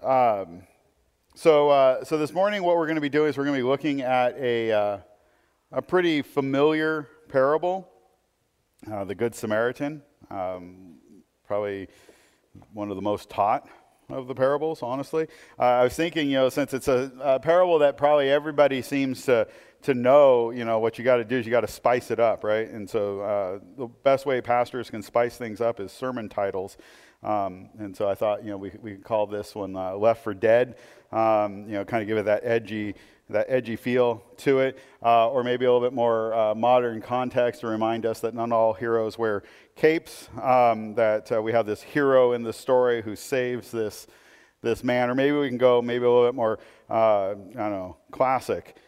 So this morning, what we're going to be doing is we're going to be looking at a pretty familiar parable, the Good Samaritan. Probably one of the most taught of the parables, honestly. I was thinking, since it's a parable that probably everybody seems to know, what you got to do is you got to spice it up, right? And so the best way pastors can spice things up is sermon titles. And so I thought, we could call this one Left for Dead, kind of give it that edgy feel to it, or maybe a little bit more modern context to remind us that not all heroes wear capes, that we have this hero in the story who saves this man, or maybe we can go maybe a little bit more, classic,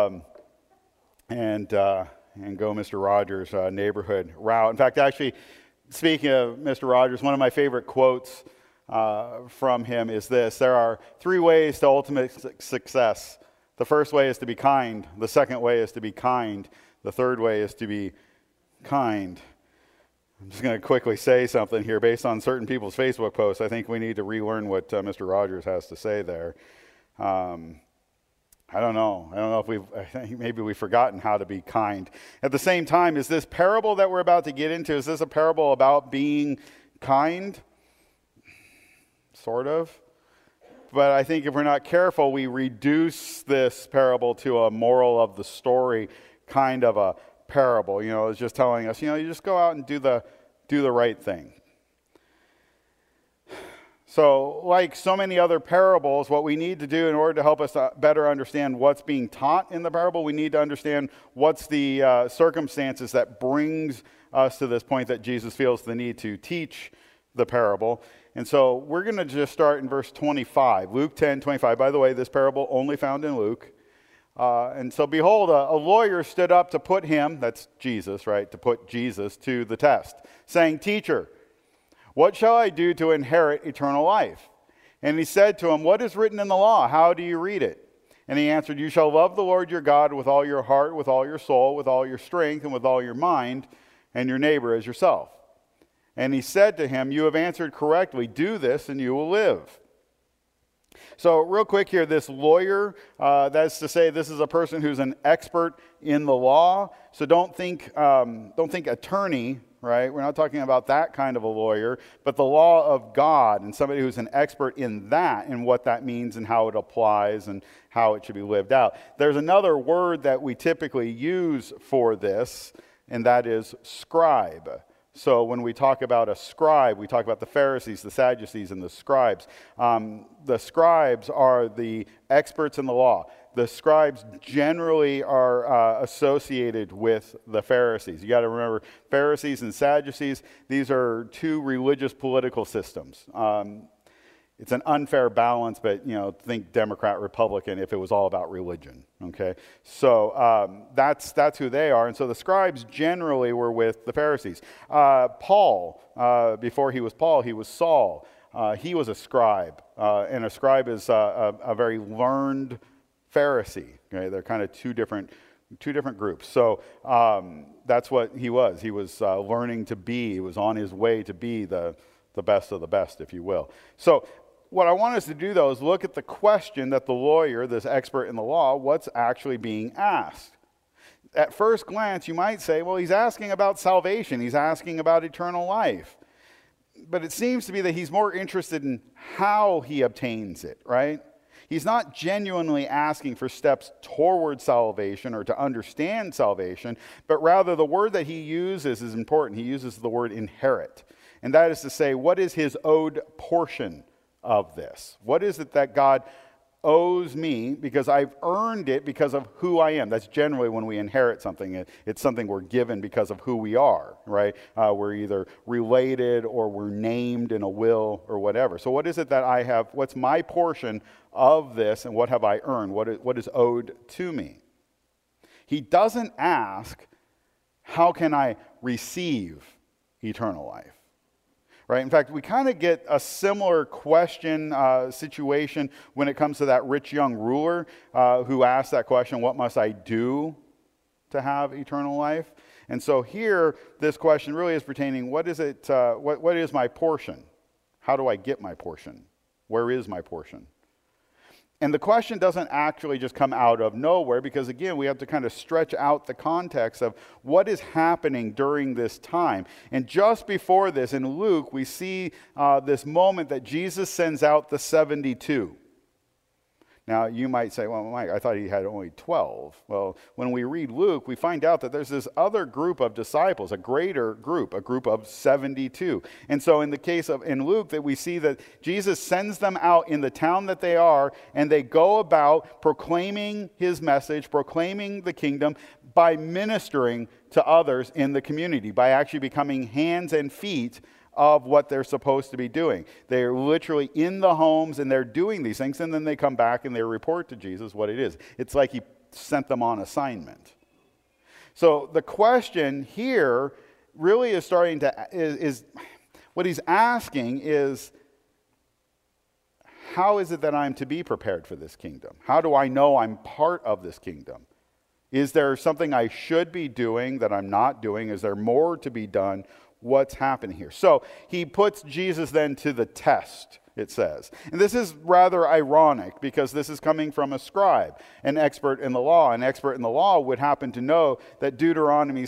and go Mr. Rogers' neighborhood route. In fact, actually, speaking of Mr. Rogers, one of my favorite quotes from him is this: there are 3 ways to ultimate success. The first way is to be kind. The second way is to be kind. The third way is to be kind. I'm just going to quickly say something here. Based on certain people's Facebook posts, I think we need to relearn what Mr. Rogers has to say there. I don't know if I think maybe we've forgotten how to be kind. At the same time, is this parable that we're about to get into, is this a parable about being kind? Sort of. But I think if we're not careful, we reduce this parable to a moral of the story kind of a parable. It's just telling us, you just go out and do the right thing. So, like so many other parables, what we need to do in order to help us better understand what's being taught in the parable, we need to understand what's the circumstances that brings us to this point that Jesus feels the need to teach the parable. And so we're going to just start in verse 25, Luke 10:25. By the way, this parable only found in Luke. And so behold, a lawyer stood up to put him, that's Jesus, right, to put Jesus to the test, saying, "Teacher, what shall I do to inherit eternal life?" And he said to him, "What is written in the law? How do you read it?" And he answered, "You shall love the Lord your God with all your heart, with all your soul, with all your strength, and with all your mind, and your neighbor as yourself." And he said to him, "You have answered correctly. Do this, and you will live." So real quick here, this lawyer, that's to say this is a person who's an expert in the law. So don't think attorney, right? We're not talking about that kind of a lawyer, but the law of God, and somebody who's an expert in that and what that means and how it applies and how it should be lived out. There's another word that we typically use for this, and that is scribe. So when we talk about a scribe, we talk about the Pharisees, the Sadducees, and the scribes. The scribes are the experts in the law. The scribes generally are associated with the Pharisees. You got to remember, Pharisees and Sadducees, these are 2 religious political systems. It's an unfair balance, but, think Democrat, Republican if it was all about religion, okay? So that's who they are. And so the scribes generally were with the Pharisees. Paul, before he was Paul, he was Saul. He was a scribe, and a scribe is a very learned Pharisee. Okay? They're kind of two different groups. So that's what he was. He was learning to be. He was on his way to be the best of the best, if you will. So what I want us to do, though, is look at the question that the lawyer, this expert in the law, what's actually being asked. At first glance, you might say, well, he's asking about salvation. He's asking about eternal life. But it seems to be that he's more interested in how he obtains it, right? He's not genuinely asking for steps toward salvation or to understand salvation, but rather the word that he uses is important. He uses the word inherit. And that is to say, what is his owed portion of this? What is it that God owes me because I've earned it because of who I am? That's generally when we inherit something. It's something we're given because of who we are, right? We're either related or we're named in a will or whatever. So what is it that I have? What's my portion of this, and what have I earned? What is owed to me? He doesn't ask, how can I receive eternal life? Right? In fact, we kind of get a similar question, situation when it comes to that rich young ruler who asked that question, what must I do to have eternal life? And so here, this question really is pertaining, what is it? What is my portion? How do I get my portion? Where is my portion? And the question doesn't actually just come out of nowhere, because again, we have to kind of stretch out the context of what is happening during this time. And just before this, in Luke, we see this moment that Jesus sends out the 72. Now, you might say, well, Mike, I thought he had only 12. Well, when we read Luke, we find out that there's this other group of disciples, a greater group, a group of 72. And so in the case of in Luke, that we see that Jesus sends them out in the town that they are, and they go about proclaiming his message, proclaiming the kingdom by ministering to others in the community, by actually becoming hands and feet of what they're supposed to be doing. They're literally in the homes and they're doing these things, and then they come back and they report to Jesus what it is. It's like he sent them on assignment. So the question here really is starting to, is what he's asking is, how is it that I'm to be prepared for this kingdom? How do I know I'm part of this kingdom? Is there something I should be doing that I'm not doing? Is there more to be done? What's happening here? So he puts Jesus then to the test, it says. And this is rather ironic, because this is coming from a scribe, an expert in the law. An expert in the law would happen to know that Deuteronomy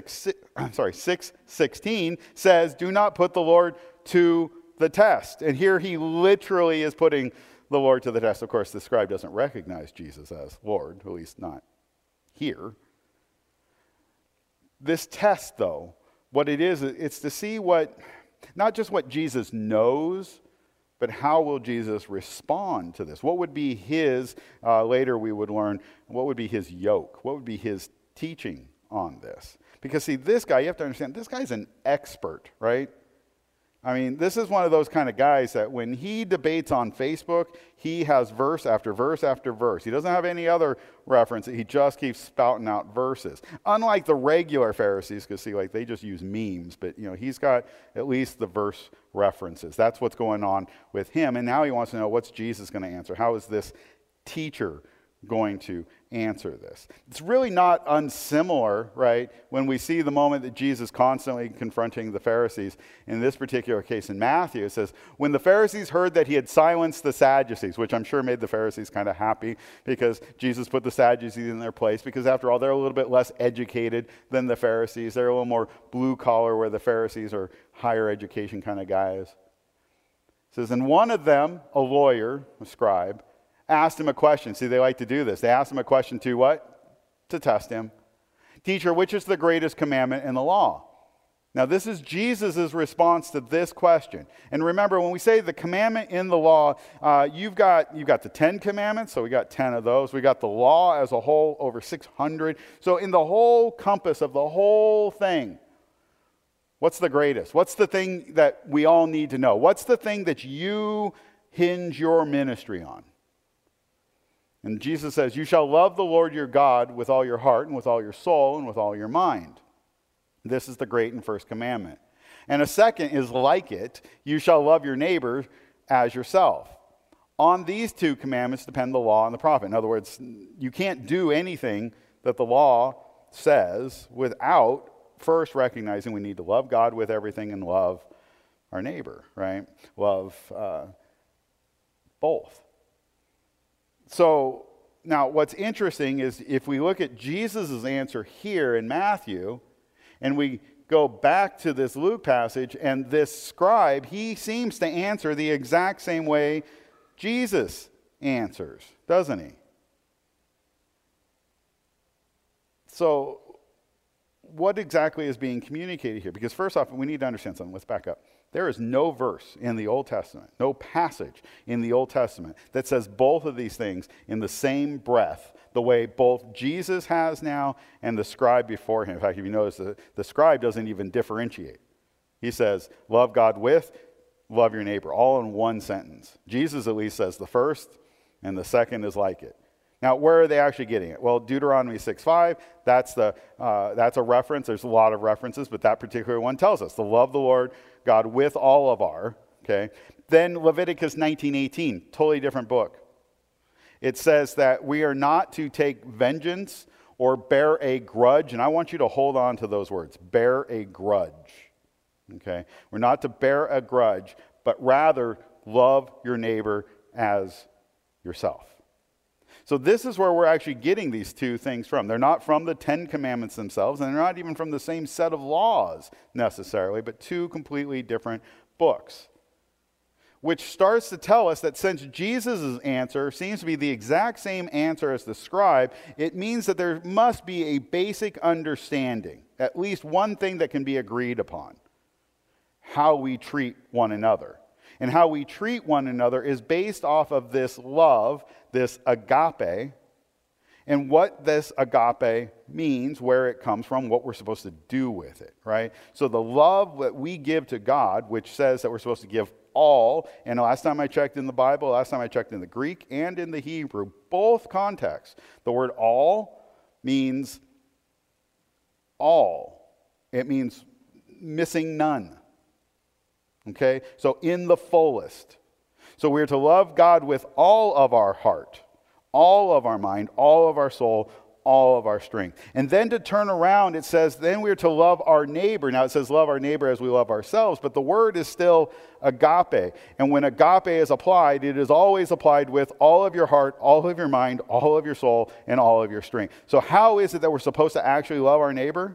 6:16 says, do not put the Lord to the test. And here he literally is putting the Lord to the test. Of course, the scribe doesn't recognize Jesus as Lord, at least not here. This test, though, what it is, it's to see what, not just what Jesus knows, but how will Jesus respond to this? What would be his, later we would learn, what would be his yoke? What would be his teaching on this? Because see, this guy, you have to understand, this guy's an expert, right? I mean, this is one of those kind of guys that when he debates on Facebook, he has verse after verse after verse. He doesn't have any other reference. He just keeps spouting out verses. Unlike the regular Pharisees, because see, like they just use memes, but you know, he's got at least the verse references. That's what's going on with him. And now he wants to know, what's Jesus going to answer? How is this teacher going to answer this? It's really not unsimilar, right, when we see the moment that Jesus constantly confronting the Pharisees. In this particular case in Matthew, it says, when the Pharisees heard that he had silenced the Sadducees, which I'm sure made the Pharisees kind of happy, because Jesus put the Sadducees in their place, because after all, they're a little bit less educated than the Pharisees. They're a little more blue collar, where the Pharisees are higher education kind of guys. It says, and one of them, a lawyer, a scribe, asked him a question. See, they like to do this. They asked him a question to what? To test him. Teacher, which is the greatest commandment in the law? Now, this is Jesus' response to this question. And remember, when we say the commandment in the law, you've got the 10 commandments, so we got 10 of those. We got the law as a whole, over 600. So in the whole compass of the whole thing, what's the greatest? What's the thing that we all need to know? What's the thing that you hinge your ministry on? And Jesus says, you shall love the Lord your God with all your heart and with all your soul and with all your mind. This is the great and first commandment. And a second is like it, you shall love your neighbor as yourself. On these two commandments depend the law and the prophet. In other words, you can't do anything that the law says without first recognizing we need to love God with everything and love our neighbor, right? Love both. So now what's interesting is if we look at Jesus' answer here in Matthew, and we go back to this Luke passage, and this scribe, he seems to answer the exact same way Jesus answers, doesn't he? So what exactly is being communicated here? Because first off, we need to understand something. Let's back up. There is no verse in the Old Testament, no passage in the Old Testament that says both of these things in the same breath, the way both Jesus has now and the scribe before him. In fact, if you notice, the scribe doesn't even differentiate. He says, love God with, love your neighbor, all in one sentence. Jesus at least says the first, and the second is like it. Now, where are they actually getting it? Well, Deuteronomy 6:5, that's a reference. There's a lot of references, but that particular one tells us to love the Lord God with all of our, okay? Then Leviticus 19:18, totally different book. It says that we are not to take vengeance or bear a grudge, and I want you to hold on to those words, bear a grudge, okay? We're not to bear a grudge, but rather love your neighbor as yourself. So this is where we're actually getting these two things from. They're not from the Ten Commandments themselves, and they're not even from the same set of laws necessarily, but two completely different books. Which starts to tell us that since Jesus' answer seems to be the exact same answer as the scribe, it means that there must be a basic understanding, at least one thing that can be agreed upon: how we treat one another. And how we treat one another is based off of this love, this agape, and what this agape means, where it comes from, what we're supposed to do with it, right? So the love that we give to God, which says that we're supposed to give all, and last time I checked in the Bible, last time I checked in the Greek and in the Hebrew, both contexts, the word all means all. It means missing none. Okay? So in the fullest. So we're to love God with all of our heart, all of our mind, all of our soul, all of our strength. And then to turn around, it says, then we're to love our neighbor. Now it says love our neighbor as we love ourselves, but the word is still agape. And when agape is applied, it is always applied with all of your heart, all of your mind, all of your soul, and all of your strength. So how is it that we're supposed to actually love our neighbor?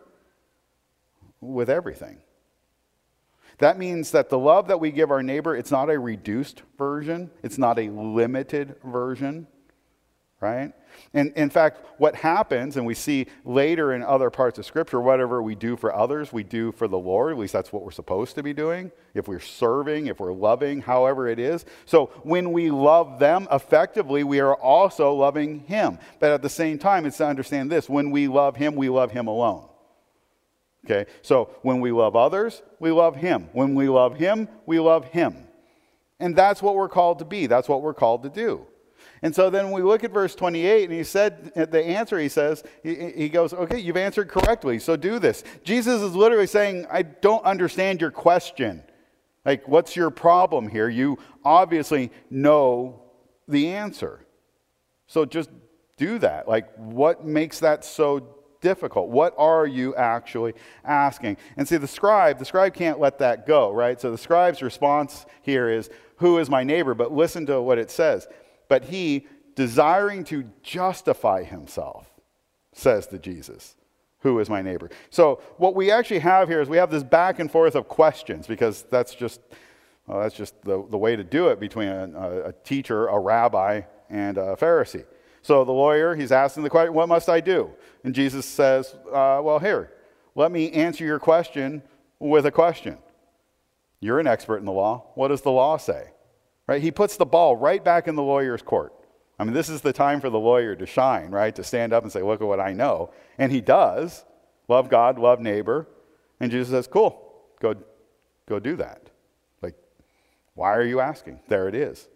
With everything. That means that the love that we give our neighbor, it's not a reduced version. It's not a limited version, right? And in fact, what happens, and we see later in other parts of Scripture, whatever we do for others, we do for the Lord. At least that's what we're supposed to be doing. If we're serving, if we're loving, however it is. So when we love them effectively, we are also loving Him. But at the same time, it's to understand this: when we love Him alone. Okay, so when we love others, we love Him. When we love Him, we love Him. And that's what we're called to be. That's what we're called to do. And so then we look at verse 28, and he said, the answer he says, he goes, okay, you've answered correctly, so do this. Jesus is literally saying, I don't understand your question. Like, what's your problem here? You obviously know the answer. So just do that. Like, what makes that so difficult? What are you actually asking? And see, the scribe can't let that go, right? So the scribe's response here is, who is my neighbor? But listen to what it says. But he, desiring to justify himself, says to Jesus, who is my neighbor? So what we actually have here is we have this back and forth of questions, because that's just the way to do it between a teacher, a rabbi, and a Pharisee. So the lawyer, he's asking the question, what must I do? And Jesus says, well, here, let me answer your question with a question. You're an expert in the law. What does the law say? Right? He puts the ball right back in the lawyer's court. I mean, this is the time for the lawyer to shine, right? To stand up and say, look at what I know. And he does. Love God, love neighbor. And Jesus says, cool, go do that. Like, why are you asking? There it is.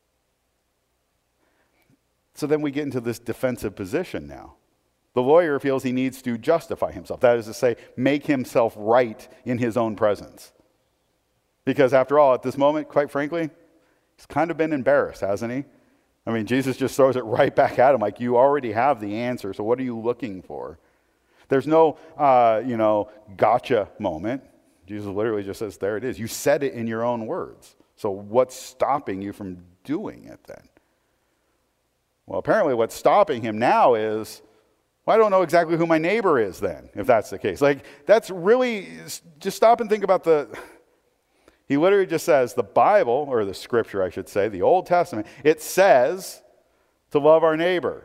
So then we get into this defensive position now. The lawyer feels he needs to justify himself. That is to say, make himself right in his own presence. Because after all, at this moment, quite frankly, he's kind of been embarrassed, hasn't he? I mean, Jesus just throws it right back at him, like, you already have the answer, so what are you looking for? There's no, gotcha moment. Jesus literally just says, there it is. You said it in your own words. So what's stopping you from doing it then? Well, apparently what's stopping him now is, well, I don't know exactly who my neighbor is then, if that's the case. Like, that's really, just stop and think about he literally just says the Bible, or the Scripture, I should say, the Old Testament, it says to love our neighbor.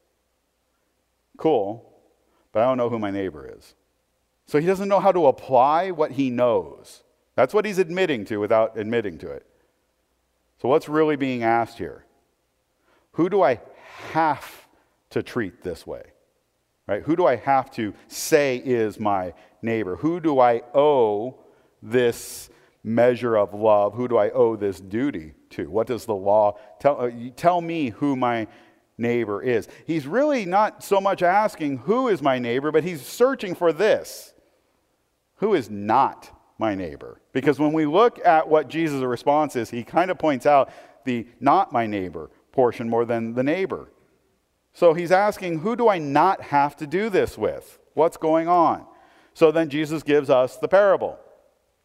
Cool, but I don't know who my neighbor is. So he doesn't know how to apply what he knows. That's what he's admitting to without admitting to it. So what's really being asked here? Who do I have to treat this way? Right? Who do I have to say is my neighbor? Who do I owe this measure of love? Who do I owe this duty to? What does the law tell me who my neighbor is? He's really not so much asking who is my neighbor, but he's searching for this. Who is not my neighbor? Because when we look at what Jesus' response is, he kind of points out the not my neighbor portion more than the neighbor. So he's asking, who do I not have to do this with? What's going on? So then Jesus gives us the parable.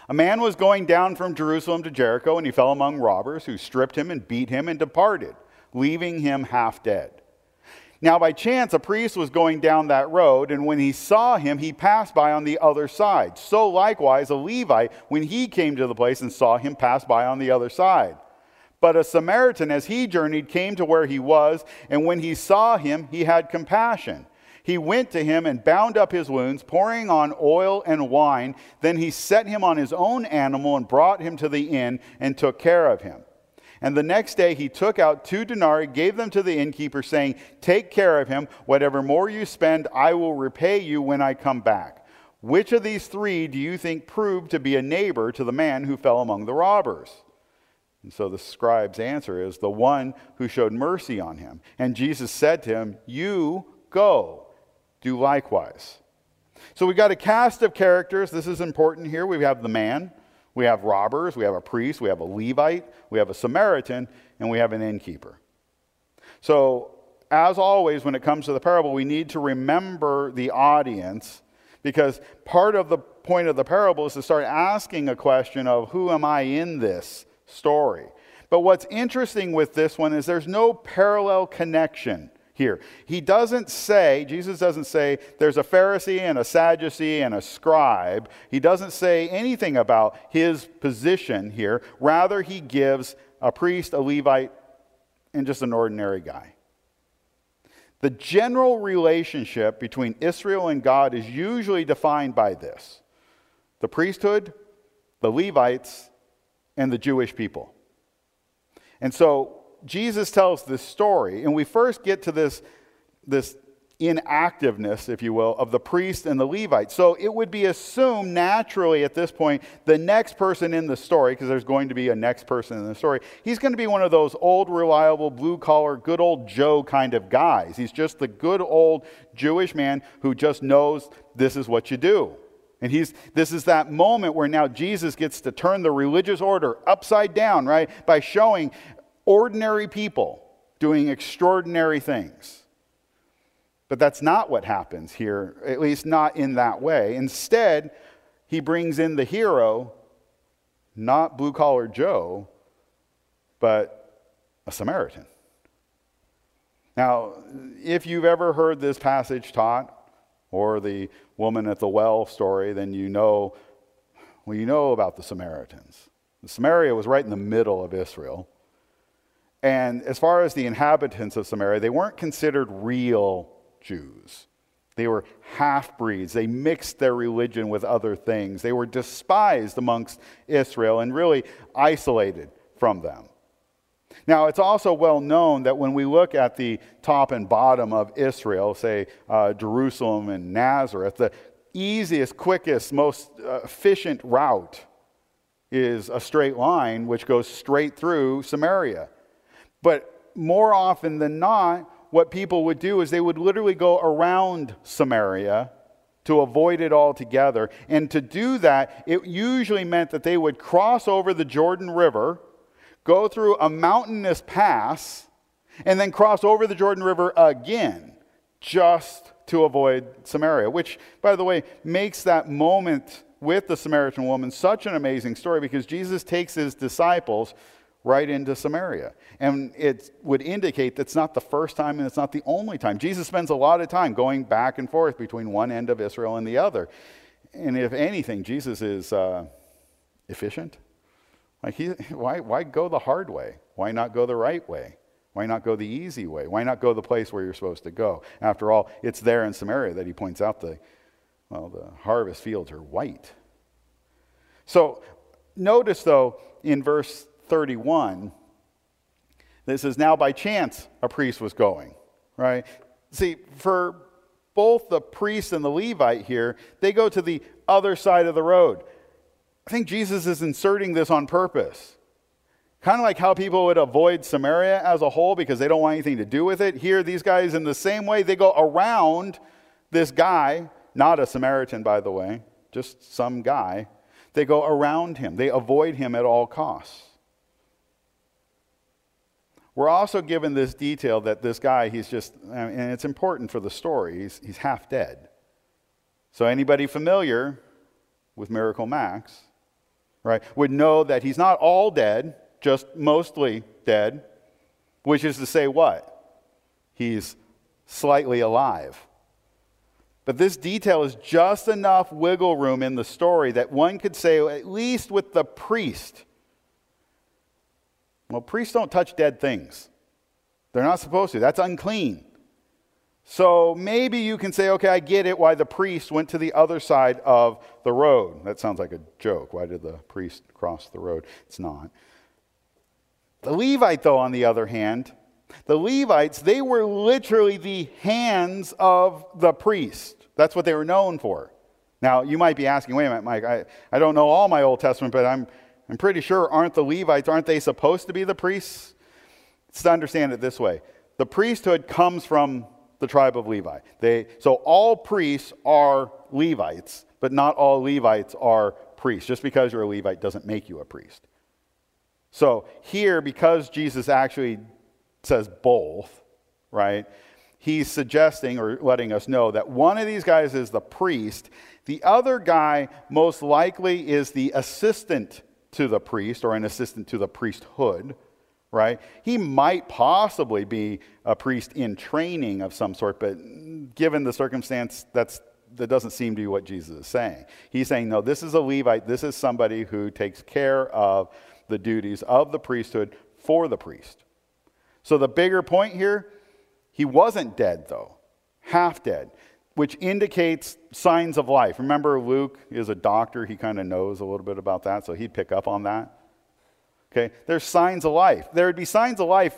A man was going down from Jerusalem to Jericho, and he fell among robbers who stripped him and beat him and departed, leaving him half dead. Now by chance a priest was going down that road, and when he saw him, he passed by on the other side. So likewise a Levite, when he came to the place and saw him, passed by on the other side. But a Samaritan, as he journeyed, came to where he was, and when he saw him, he had compassion. He went to him and bound up his wounds, pouring on oil and wine. Then he set him on his own animal and brought him to the inn and took care of him. And the next day he took out 2 denarii, gave them to the innkeeper, saying, "Take care of him. Whatever more you spend, I will repay you when I come back." Which of these 3 do you think proved to be a neighbor to the man who fell among the robbers? And so the scribe's answer is, the one who showed mercy on him. And Jesus said to him, "You go, do likewise." So we've got a cast of characters. This is important here. We have the man. We have robbers, we have a priest, we have a Levite, we have a Samaritan, and we have an innkeeper. So, as always, when it comes to the parable, we need to remember the audience, because part of the point of the parable is to start asking a question of, who am I in this story? But what's interesting with this one is there's no parallel connection here. Jesus doesn't say there's a Pharisee and a Sadducee and a scribe. He doesn't say anything about his position here. Rather, he gives a priest, a Levite, and just an ordinary guy. The general relationship between Israel and God is usually defined by this: the priesthood, the Levites, and the Jewish people. And so Jesus tells this story, and we first get to this inactiveness, if you will, of the priest and the Levite. So it would be assumed naturally at this point, the next person in the story, because there's going to be a next person in the story, he's going to be one of those old, reliable, blue-collar, good old Joe kind of guys. He's just the good old Jewish man who just knows this is what you do. And this is that moment where now Jesus gets to turn the religious order upside down, right? By showing ordinary people doing extraordinary things. But that's not what happens here, at least not in that way. Instead, he brings in the hero, not blue-collar Joe, but a Samaritan. Now, if you've ever heard this passage taught, or the woman at the well story, then you know about the Samaritans. Samaria was right in the middle of Israel. And as far as the inhabitants of Samaria, they weren't considered real Jews. They were half-breeds. They mixed their religion with other things. They were despised amongst Israel and really isolated from them. Now, it's also well known that when we look at the top and bottom of Israel, say Jerusalem and Nazareth, the easiest, quickest, most efficient route is a straight line which goes straight through Samaria. But more often than not, what people would do is they would literally go around Samaria to avoid it altogether. And to do that, it usually meant that they would cross over the Jordan River, go through a mountainous pass, and then cross over the Jordan River again, just to avoid Samaria. Which, by the way, makes that moment with the Samaritan woman such an amazing story, because Jesus takes his disciples right into Samaria. And it would indicate that's not the first time and it's not the only time. Jesus spends a lot of time going back and forth between one end of Israel and the other. And if anything, Jesus is efficient. Like why go the hard way? Why not go the right way? Why not go the easy way? Why not go the place where you're supposed to go? After all, it's there in Samaria that he points out the harvest fields are white. So notice, though, in verse 31, that says, now by chance a priest was going, right? See, for both the priest and the Levite here, they go to the other side of the road. I think Jesus is inserting this on purpose. Kind of like how people would avoid Samaria as a whole because they don't want anything to do with it. Here, these guys, in the same way, they go around this guy, not a Samaritan, by the way, just some guy. They go around him. They avoid him at all costs. We're also given this detail that this guy, and it's important for the story, he's half dead. So anybody familiar with Miracle Max right, would know that he's not all dead, just mostly dead, which is to say what? He's slightly alive. But this detail is just enough wiggle room in the story that one could say, at least with the priest, well, priests don't touch dead things. They're not supposed to. That's unclean. So maybe you can say, okay, I get it why the priest went to the other side of the road. That sounds like a joke. Why did the priest cross the road? It's not. The Levite, though, on the other hand, the Levites, they were literally the hands of the priest. That's what they were known for. Now, you might be asking, wait a minute, Mike, I don't know all my Old Testament, but I'm pretty sure, aren't the Levites, aren't they supposed to be the priests? Let's understand it this way. The priesthood comes from the tribe of Levi. So all priests are Levites, but not all Levites are priests. Just because you're a Levite doesn't make you a priest. So here, because Jesus actually says both, right, he's suggesting or letting us know that one of these guys is the priest. The other guy most likely is the assistant to the priest or an assistant to the priesthood. Right? He might possibly be a priest in training of some sort, but given the circumstance, that doesn't seem to be what Jesus is saying. He's saying, no, this is a Levite. This is somebody who takes care of the duties of the priesthood for the priest. So the bigger point here, he wasn't dead, though. Half dead, which indicates signs of life. Remember, Luke is a doctor. He kind of knows a little bit about that, so he'd pick up on that. Okay, there's signs of life. There'd be signs of life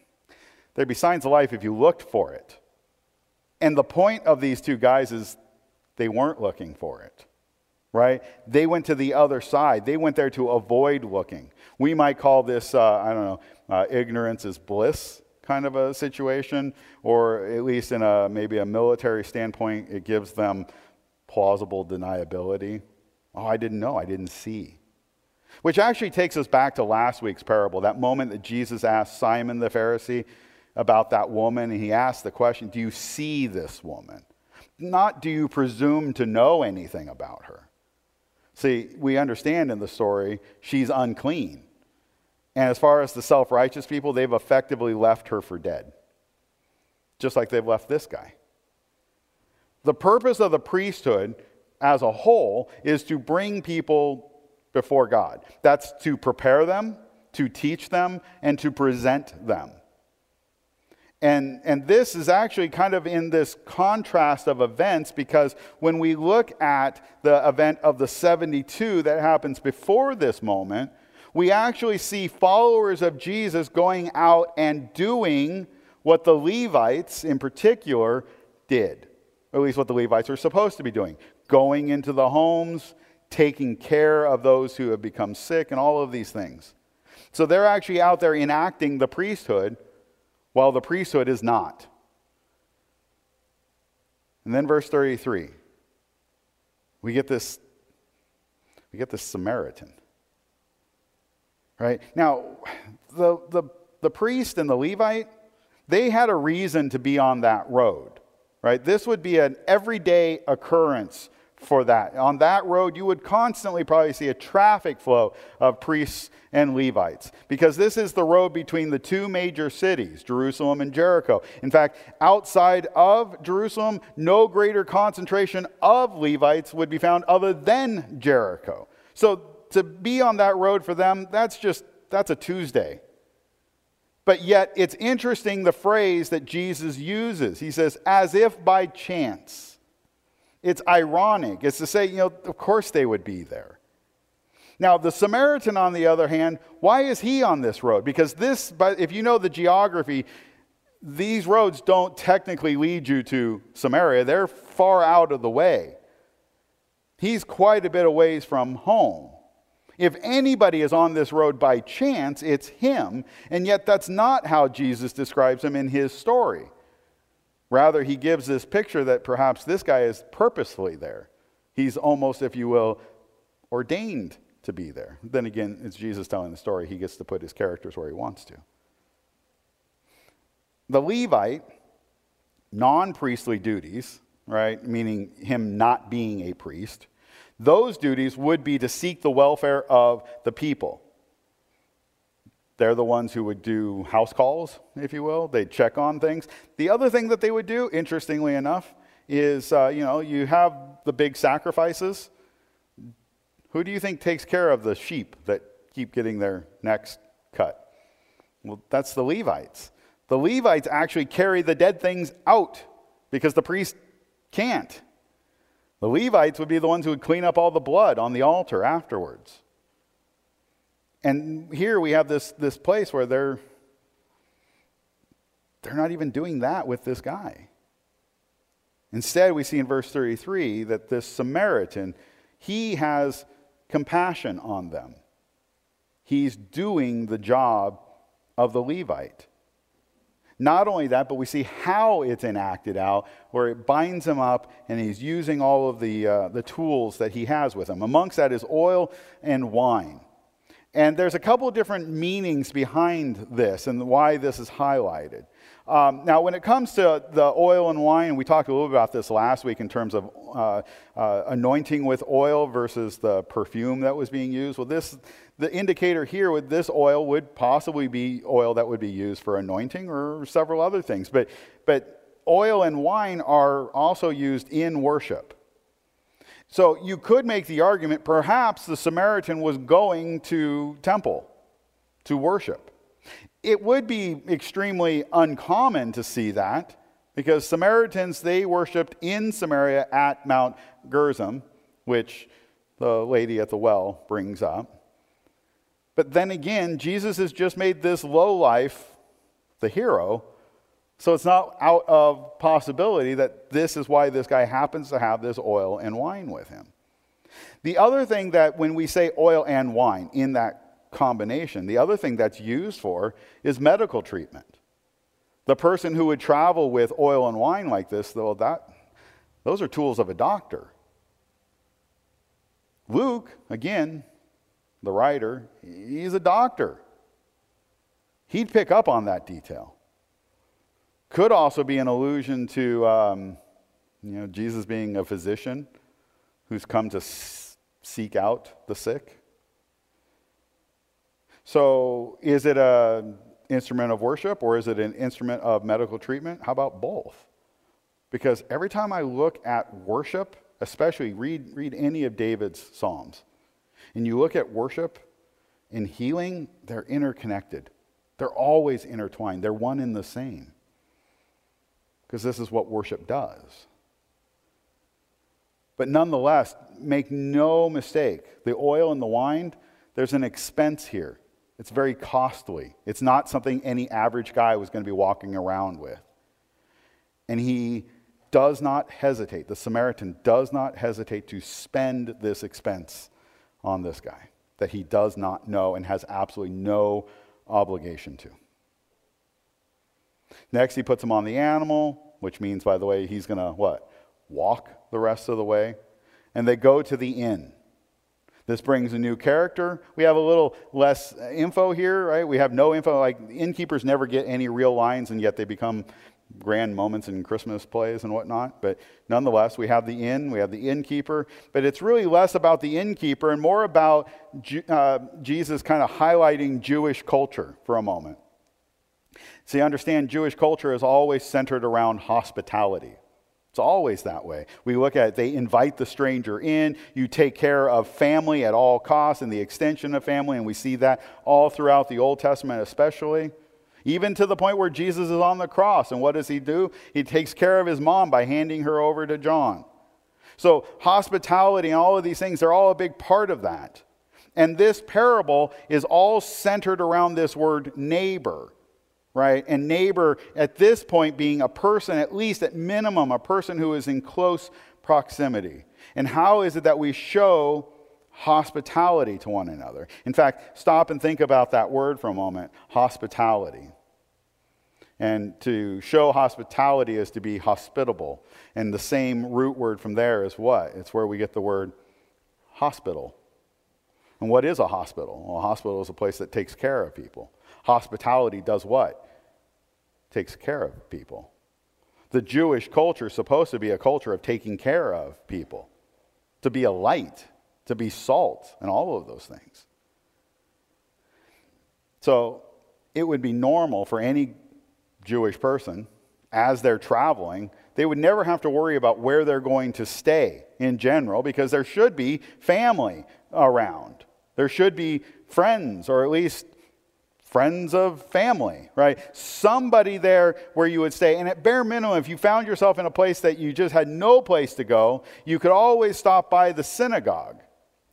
if you looked for it. And the point of these two guys is they weren't looking for it, right? They went to the other side. They went there to avoid looking. We might call this, ignorance is bliss kind of a situation, or at least in maybe a military standpoint, it gives them plausible deniability. Oh, I didn't know. I didn't see. Which actually takes us back to last week's parable, that moment that Jesus asked Simon the Pharisee about that woman, and he asked the question, do you see this woman? Not do you presume to know anything about her. See, we understand in the story, she's unclean. And as far as the self-righteous people, they've effectively left her for dead. Just like they've left this guy. The purpose of the priesthood as a whole is to bring people before God. That's to prepare them, to teach them, and to present them. And this is actually kind of in this contrast of events, because when we look at the event of the 72 that happens before this moment, we actually see followers of Jesus going out and doing what the Levites in particular did. Or at least what the Levites are supposed to be doing. Going into the homes, taking care of those who have become sick, and all of these things. So they're actually out there enacting the priesthood, while the priesthood is not. And then verse 33, we get this Samaritan. Right? Now, the priest and the Levite, they had a reason to be on that road. Right? This would be an everyday occurrence for that. On that road, you would constantly probably see a traffic flow of priests and Levites, because this is the road between the two major cities, Jerusalem and Jericho. In fact, outside of Jerusalem, no greater concentration of Levites would be found other than Jericho. So to be on that road for them, that's a Tuesday. But yet, it's interesting the phrase that Jesus uses. He says, as if by chance. It's ironic. It's to say, of course they would be there. Now, the Samaritan, on the other hand, why is he on this road? Because if you know the geography, these roads don't technically lead you to Samaria. They're far out of the way. He's quite a bit of ways from home. If anybody is on this road by chance, it's him. And yet that's not how Jesus describes him in his story. Rather, he gives this picture that perhaps this guy is purposefully there. He's almost, if you will, ordained to be there. Then again, it's Jesus telling the story. He gets to put his characters where he wants to. The Levite, non-priestly duties, right, meaning him not being a priest, Those duties would be to seek the welfare of the people. They're the ones who would do house calls, if you will. They'd check on things. The other thing that they would do, interestingly enough, is, you have the big sacrifices. Who do you think takes care of the sheep that keep getting their necks cut? Well, that's the Levites. The Levites actually carry the dead things out because the priest can't. The Levites would be the ones who would clean up all the blood on the altar afterwards. And here we have this place where they're not even doing that with this guy. Instead, we see in verse 33 that this Samaritan, he has compassion on them. He's doing the job of the Levite. Not only that, but we see how it's enacted out, where it binds him up and he's using all of the tools that he has with him. Amongst that is oil and wine. And there's a couple of different meanings behind this and why this is highlighted. Now, when it comes to the oil and wine, we talked a little bit about this last week in terms of anointing with oil versus the perfume that was being used. Well, the indicator here with this oil would possibly be oil that would be used for anointing or several other things. But oil and wine are also used in worship. So you could make the argument perhaps the Samaritan was going to temple to worship. It would be extremely uncommon to see that because Samaritans, they worshipped in Samaria at Mount Gerizim, which the lady at the well brings up. But then again, Jesus has just made this lowlife the hero. So it's not out of possibility that this is why this guy happens to have this oil and wine with him. The other thing that when we say oil and wine in that combination, the other thing that's used for is medical treatment. The person who would travel with oil and wine like this, those are tools of a doctor. Luke, again, the writer, he's a doctor. He'd pick up on that detail. Could also be an allusion to Jesus being a physician who's come to seek out the sick. So is it an instrument of worship or is it an instrument of medical treatment? How about both? Because every time I look at worship, especially read any of David's Psalms, and you look at worship and healing, they're interconnected. They're always intertwined. They're one and the same. Because this is what worship does. But nonetheless, make no mistake, the oil and the wine, there's an expense here. It's very costly. It's not something any average guy was going to be walking around with. And he does not hesitate, the Samaritan does not hesitate to spend this expense on this guy that he does not know and has absolutely no obligation to. Next, he puts him on the animal, which means, by the way, he's going to, walk the rest of the way. And they go to the inn. This brings a new character. We have a little less info here, right? We have no info. Like, innkeepers never get any real lines, and yet they become grand moments in Christmas plays and whatnot. But nonetheless, we have the inn, we have the innkeeper. But it's really less about the innkeeper and more about Jesus kind of highlighting Jewish culture for a moment. See, understand Jewish culture is always centered around hospitality. It's always that way. We look at it, they invite the stranger in, you take care of family at all costs and the extension of family, and we see that all throughout the Old Testament especially. Even to the point where Jesus is on the cross, and what does he do? He takes care of his mom by handing her over to John. So hospitality and all of these things, they're all a big part of that. And this parable is all centered around this word neighbor. Right? And neighbor at this point being a person, at least at minimum, a person who is in close proximity. And how is it that we show hospitality to one another? In fact, stop and think about that word for a moment, hospitality. And to show hospitality is to be hospitable. And the same root word from there is what? It's where we get the word hospital. And what is a hospital? Well, a hospital is a place that takes care of people. Hospitality does what? Takes care of people. The Jewish culture is supposed to be a culture of taking care of people. to be a light, to be salt, and all of those things. So it would be normal for any Jewish person, as they're traveling, they would never have to worry about where they're going to stay in general, because there should be family around. There should be friends, or at least friends of family, right? Somebody there where you would stay. And at bare minimum, if you found yourself in a place that you just had no place to go, you could always stop by the synagogue,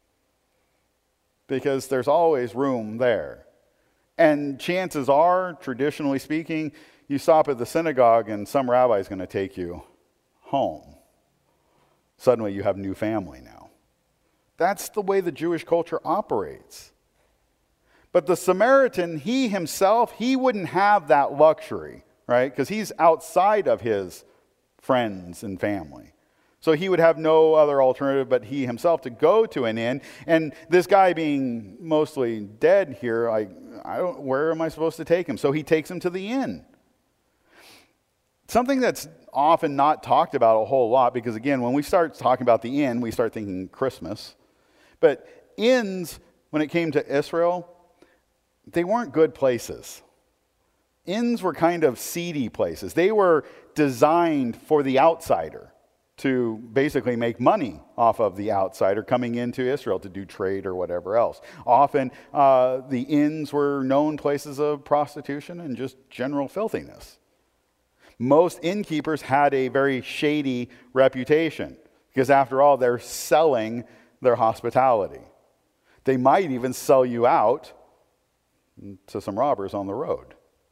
because there's always room there. And chances are, traditionally speaking, you stop at the synagogue and some rabbi is going to take you home. Suddenly you have new family now. That's the way the Jewish culture operates. But the Samaritan, he himself, he wouldn't have that luxury, right? Because he's outside of his friends and family. So he would have no other alternative but he himself to go to an inn. And this guy being mostly dead here, where am I supposed to take him? So he takes him to the inn. Something that's often not talked about a whole lot, because again, when we start talking about the inn, we start thinking Christmas. But inns, when it came to Israel, they weren't good places. Inns were kind of seedy places. They were designed for the outsider to basically make money off of the outsider coming into Israel to do trade or whatever else. Often, the inns were known places of prostitution and just general filthiness. Most innkeepers had a very shady reputation, because after all, they're selling their hospitality. They might even sell you out to some robbers on the road.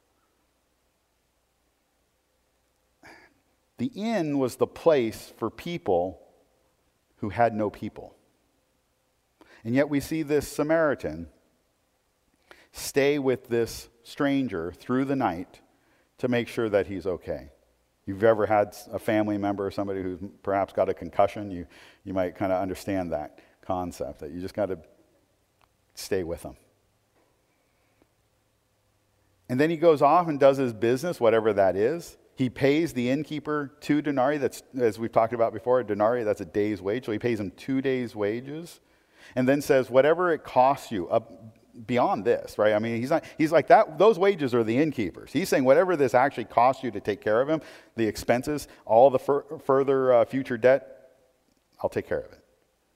The inn was the place for people who had no people. And yet we see this Samaritan stay with this stranger through the night to make sure that he's okay. You've ever had a family member or somebody who's perhaps got a concussion, you might kind of understand that concept, that you just got to stay with them. And then he goes off and does his business, whatever that is. He pays the innkeeper 2 denarii. That's, as we've talked about before, a denarii, that's a day's wage. So he pays him 2 days' wages. And then says, whatever it costs you, beyond this, right? I mean, he's like that. Those wages are the innkeepers. He's saying whatever this actually costs you to take care of him, the expenses, all the further future debt, I'll take care of it.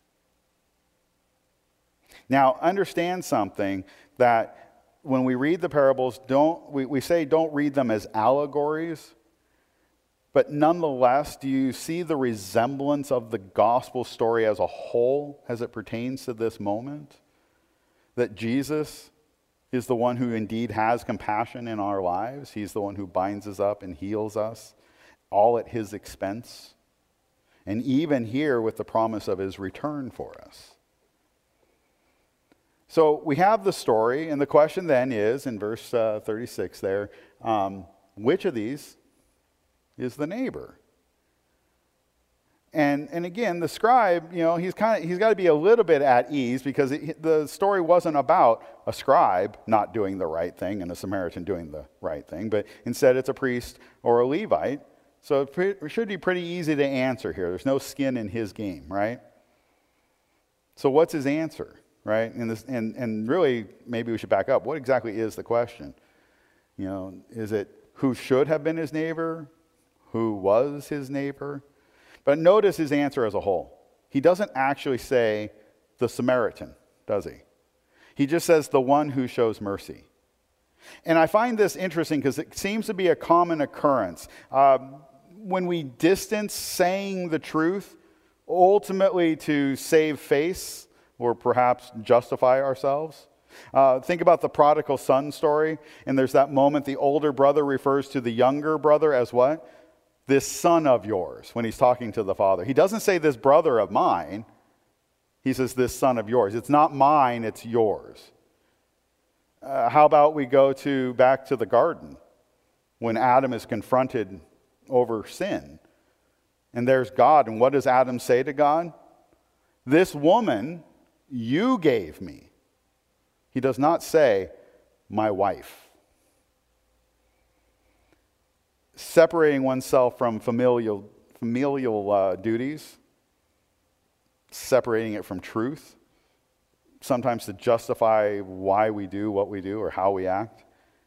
Now, understand something, that when we read the parables, we say don't read them as allegories, but nonetheless, do you see the resemblance of the gospel story as a whole as it pertains to this moment? That Jesus is the one who indeed has compassion in our lives. He's the one who binds us up and heals us, all at his expense. And even here with the promise of his return for us. So we have the story, and the question then is, in verse 36 there, which of these is the neighbor? And again, the scribe, he's got to be a little bit at ease, because the story wasn't about a scribe not doing the right thing and a Samaritan doing the right thing, but instead it's a priest or a Levite. So it should be pretty easy to answer here. There's no skin in his game, right? So what's his answer, right? And really, maybe we should back up. What exactly is the question? Is it who should have been his neighbor? Who was his neighbor? But notice his answer as a whole. He doesn't actually say the Samaritan, does he? He just says the one who shows mercy. And I find this interesting because it seems to be a common occurrence. When we distance saying the truth, ultimately to save face or perhaps justify ourselves. Think about the prodigal son story, and there's that moment the older brother refers to the younger brother as what? This son of yours, when he's talking to the father. He doesn't say this brother of mine. He says this son of yours. It's not mine, it's yours. How about we go back to the garden when Adam is confronted over sin. And there's God. And what does Adam say to God? This woman you gave me. He does not say, my wife. Separating oneself from familial duties separating it from truth, sometimes to justify why we do what we do or how we act.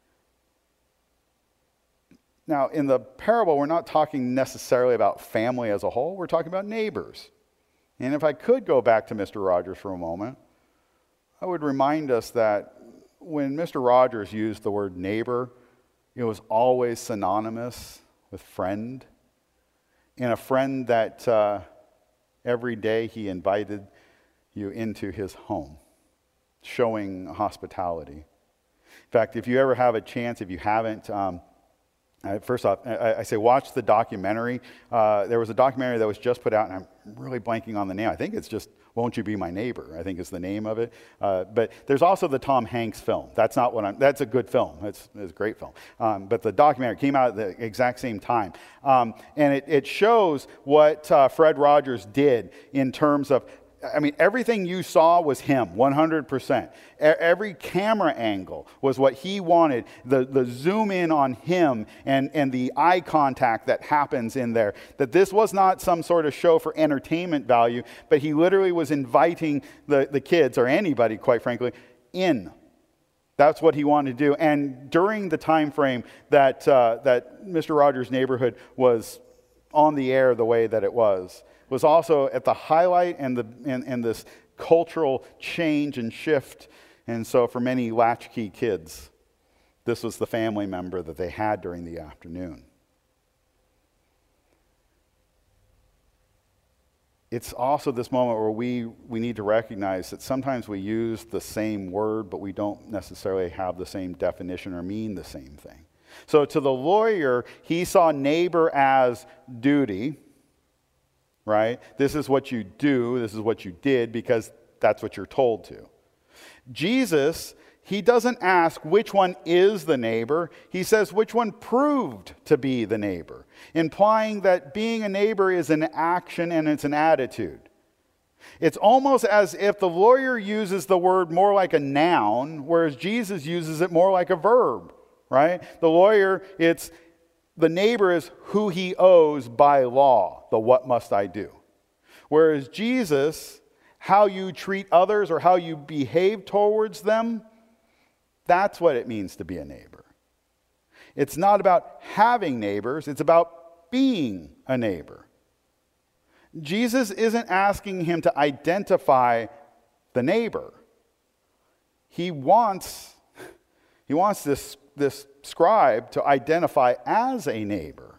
Now, in the parable, we're not talking necessarily about family as a whole. We're talking about neighbors. And if I could go back to Mr. Rogers for a moment, I would remind us that when Mr. Rogers used the word neighbor, it was always synonymous with friend. And a friend that every day he invited you into his home, showing hospitality. In fact, if you ever have a chance, if you haven't, first off, I say watch the documentary. There was a documentary that was just put out, and I'm really blanking on the name. I think it's just Won't You Be My Neighbor, I think is the name of it. But there's also the Tom Hanks film. That's a good film. It's a great film. But the documentary came out at the exact same time. And it shows what Fred Rogers did in terms of, everything you saw was him, 100%. Every camera angle was what he wanted. The zoom in on him and the eye contact that happens in there. That this was not some sort of show for entertainment value, but he literally was inviting the kids, or anybody, quite frankly, in. That's what he wanted to do. And during the time frame that Mr. Rogers' Neighborhood was on the air the way that it was also at the highlight and this cultural change and shift. And so for many latchkey kids, this was the family member that they had during the afternoon. It's also this moment where we need to recognize that sometimes we use the same word, but we don't necessarily have the same definition or mean the same thing. So to the lawyer, he saw neighbor as duty. Right? This is what you do, this is what you did, because that's what you're told to. Jesus, he doesn't ask which one is the neighbor. He says which one proved to be the neighbor, implying that being a neighbor is an action and it's an attitude. It's almost as if the lawyer uses the word more like a noun, whereas Jesus uses it more like a verb. Right? The lawyer, the neighbor is who he owes by law, the what must I do. Whereas Jesus, how you treat others or how you behave towards them, that's what it means to be a neighbor. It's not about having neighbors, it's about being a neighbor. Jesus isn't asking him to identify the neighbor. He wants this scribe to identify as a neighbor,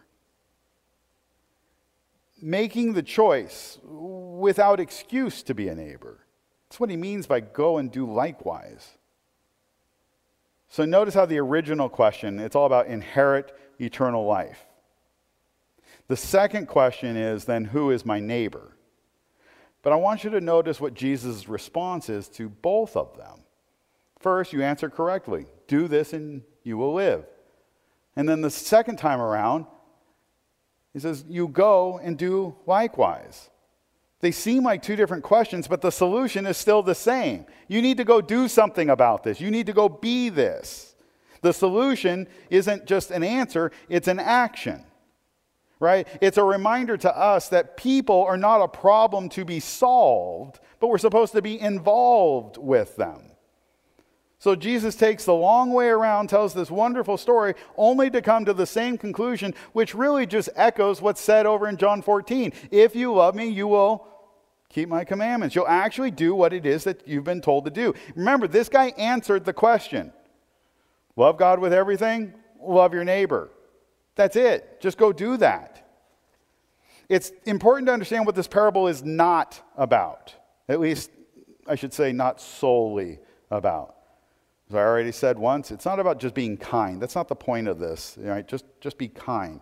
making the choice without excuse to be a neighbor. That's what he means by go and do likewise. So notice how the original question, it's all about inherit eternal life. The second question is then, who is my neighbor? But I want you to notice what Jesus' response is to both of them. First, you answer correctly. Do this and you will live. And then the second time around, he says, you go and do likewise. They seem like two different questions, but the solution is still the same. You need to go do something about this. You need to go be this. The solution isn't just an answer, it's an action. Right? It's a reminder to us that people are not a problem to be solved, but we're supposed to be involved with them. So Jesus takes the long way around, tells this wonderful story, only to come to the same conclusion, which really just echoes what's said over in John 14. If you love me, you will keep my commandments. You'll actually do what it is that you've been told to do. Remember, this guy answered the question. Love God with everything, love your neighbor. That's it. Just go do that. It's important to understand what this parable is not about. At least, I should say, not solely about. As I already said once, it's not about just being kind. That's not the point of this. Right? Just be kind.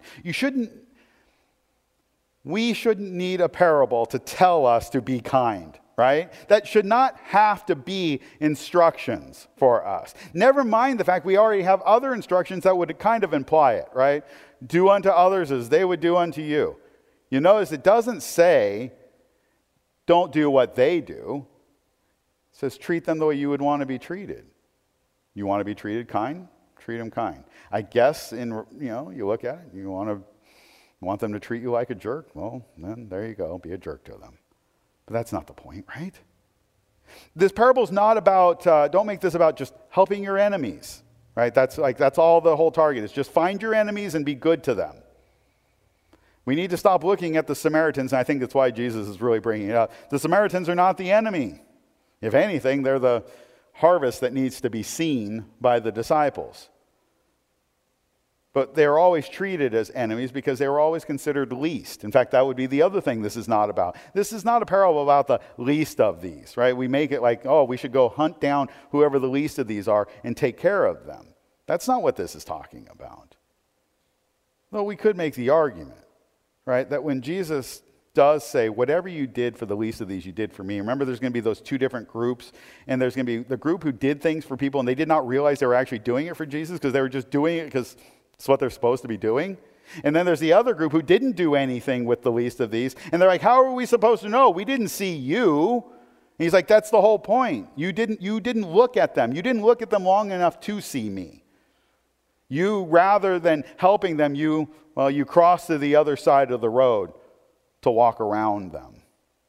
We shouldn't need a parable to tell us to be kind. Right? That should not have to be instructions for us. Never mind the fact we already have other instructions that would kind of imply it, right? Do unto others as they would do unto you. You notice it doesn't say, don't do what they do. It says, treat them the way you would want to be treated. You want to be treated kind? Treat them kind. I guess you look at it, you want them to treat you like a jerk? Well, then there you go, be a jerk to them. But that's not the point, right? This parable is not about, don't make this about just helping your enemies, right? That's all the whole target is. Just find your enemies and be good to them. We need to stop looking at the Samaritans, and I think that's why Jesus is really bringing it up. The Samaritans are not the enemy. If anything, they're the harvest that needs to be seen by the disciples. But they were always treated as enemies because they were always considered least. In fact, that would be the other thing this is not about. This is not a parable about the least of these, right? We make it like, oh, we should go hunt down whoever the least of these are and take care of them. That's not what this is talking about. Though we could make the argument, right, that when Jesus does say, whatever you did for the least of these, you did for me. Remember, there's going to be those two different groups, and there's going to be the group who did things for people, and they did not realize they were actually doing it for Jesus because they were just doing it because it's what they're supposed to be doing. And then there's the other group who didn't do anything with the least of these. And they're like, how are we supposed to know? We didn't see you. And he's like, that's the whole point. You didn't look at them. You didn't look at them long enough to see me. You, rather than helping them, you crossed to the other side of the road to walk around them.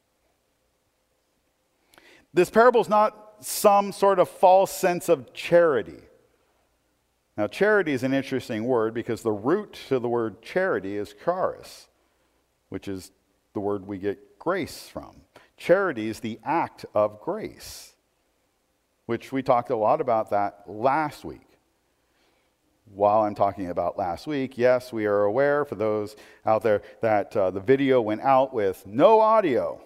This parable is not some sort of false sense of charity. Now, charity is an interesting word because the root to the word charity is charis, which is the word we get grace from. Charity is the act of grace, which we talked a lot about that last week. While I'm talking about last week, yes, we are aware, for those out there, that the video went out with no audio.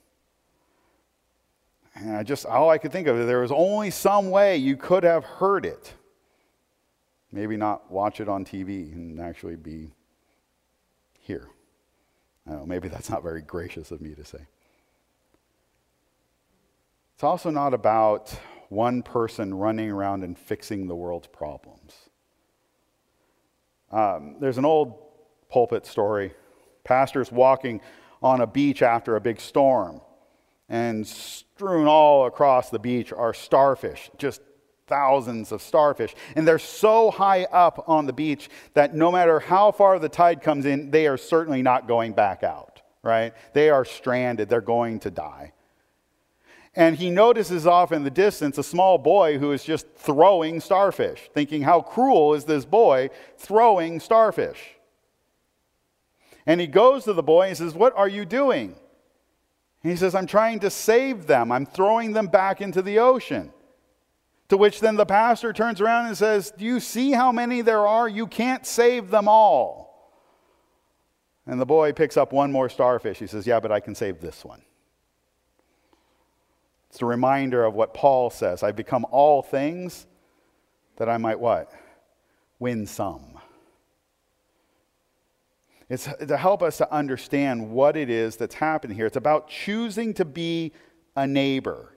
And all I could think of, there was only some way you could have heard it. Maybe not watch it on TV and actually be here. I don't know, maybe that's not very gracious of me to say. It's also not about one person running around and fixing the world's problems. There's an old pulpit story. Pastor's walking on a beach after a big storm, and strewn all across the beach are starfish, just thousands of starfish. And they're so high up on the beach that no matter how far the tide comes in, they are certainly not going back out, right? They are stranded. They're going to die. And he notices off in the distance a small boy who is just throwing starfish, thinking, how cruel is this boy throwing starfish? And he goes to the boy and says, what are you doing? And he says, I'm trying to save them. I'm throwing them back into the ocean. To which then the pastor turns around and says, do you see how many there are? You can't save them all. And the boy picks up one more starfish. He says, yeah, but I can save this one. It's a reminder of what Paul says. I've become all things that I might what? Win some. It's to help us to understand what it is that's happening here. It's about choosing to be a neighbor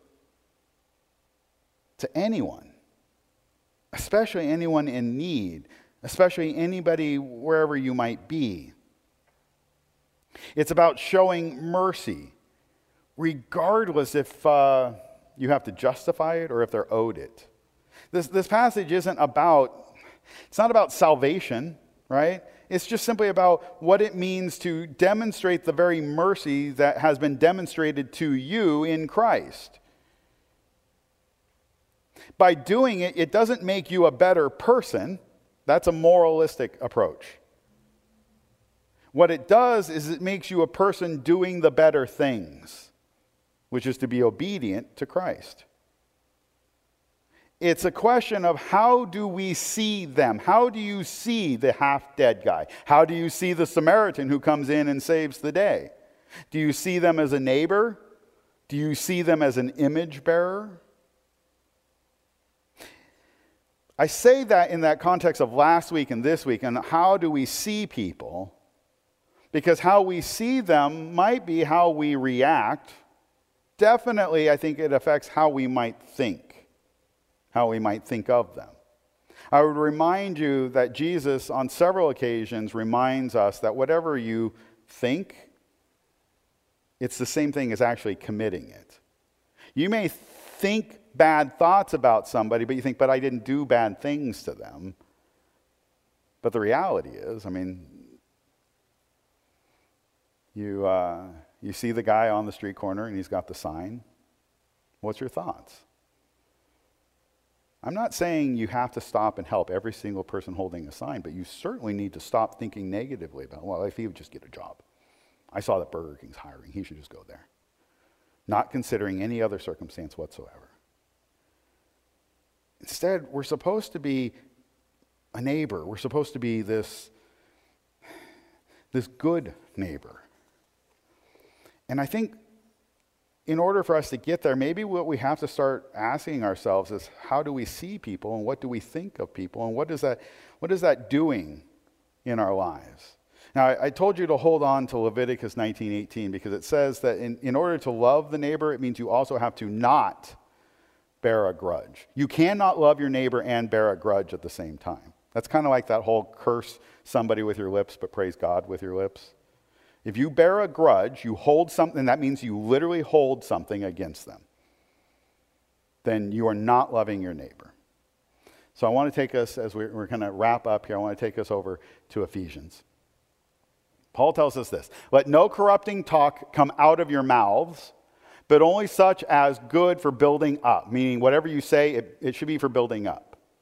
to anyone, especially anyone in need, especially anybody wherever you might be. It's about showing mercy, regardless if you have to justify it or if they're owed it. This passage it's not about salvation, right? It's just simply about what it means to demonstrate the very mercy that has been demonstrated to you in Christ. By doing it, it doesn't make you a better person. That's a moralistic approach. What it does is it makes you a person doing the better things, which is to be obedient to Christ. It's a question of how do we see them? How do you see the half-dead guy? How do you see the Samaritan who comes in and saves the day? Do you see them as a neighbor? Do you see them as an image bearer? I say that in that context of last week and this week, and how do we see people? Because how we see them might be how we react. Definitely, I think it affects how we might think of them. I would remind you that Jesus, on several occasions, reminds us that whatever you think, it's the same thing as actually committing it. You may think bad thoughts about somebody, but you think, but I didn't do bad things to them. But the reality is, you You see the guy on the street corner and he's got the sign. What's your thoughts? I'm not saying you have to stop and help every single person holding a sign, but you certainly need to stop thinking negatively about, well, if he would just get a job. I saw that Burger King's hiring. He should just go there. Not considering any other circumstance whatsoever. Instead, we're supposed to be a neighbor. We're supposed to be this good neighbor. And I think in order for us to get there, maybe what we have to start asking ourselves is, how do we see people and what do we think of people and what is that doing in our lives? Now, I told you to hold on to Leviticus 19:18 because it says that in order to love the neighbor, it means you also have to not bear a grudge. You cannot love your neighbor and bear a grudge at the same time. That's kind of like that whole curse somebody with your lips, but praise God with your lips. If you bear a grudge, you hold something, that means you literally hold something against them. Then you are not loving your neighbor. So I want to take us, as we're going to wrap up here, I want to take us over to Ephesians. Paul tells us this: let no corrupting talk come out of your mouths, but only such as good for building up. Meaning whatever you say, it should be for building up.